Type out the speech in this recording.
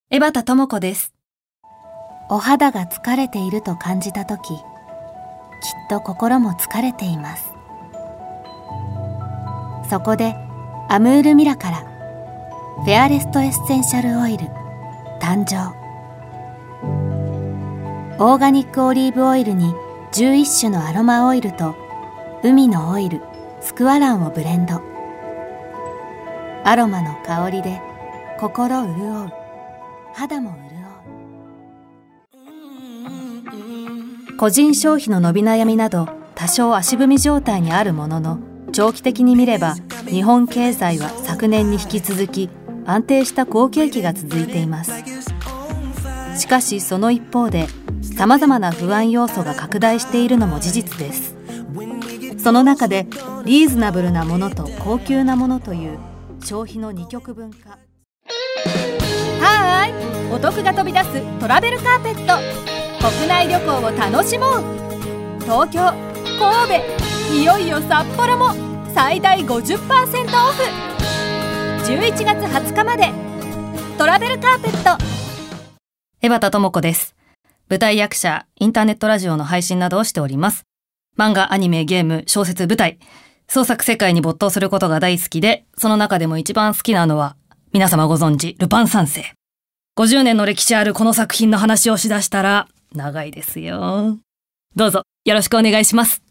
江端智子です。 お肌が疲れていると感じたとき、きっと心も疲れています。そこでアムールミラからフェアレストエッセンシャルオイル誕生。オーガニックオリーブオイルに11種のアロマオイルと海のオイル、スクワランをブレンド。アロマの香りで心潤う、肌も潤う。個人消費の伸び悩みなど多少足踏み状態にあるものの、長期的に見れば日本経済は昨年に引き続き安定した好景気が続いています。しかしその一方で様々な不安要素が拡大しているのも事実です。その中でリーズナブルなものと高級なものという消費の二極分化。 はーい、お得が飛び出すトラベルカーペット。国内旅行を楽しもう。東京、神戸、いよいよ札幌も最大 50% オフ。11月20日までトラベルカーペット。江端智子です。舞台役者、インターネットラジオの配信などをしております。漫画、アニメ、ゲーム、小説、舞台、創作世界に没頭することが大好きで、その中でも一番好きなのは皆様ご存知、ルパン三世。50年の歴史あるこの作品の話をしだしたら長いですよ。どうぞよろしくお願いします。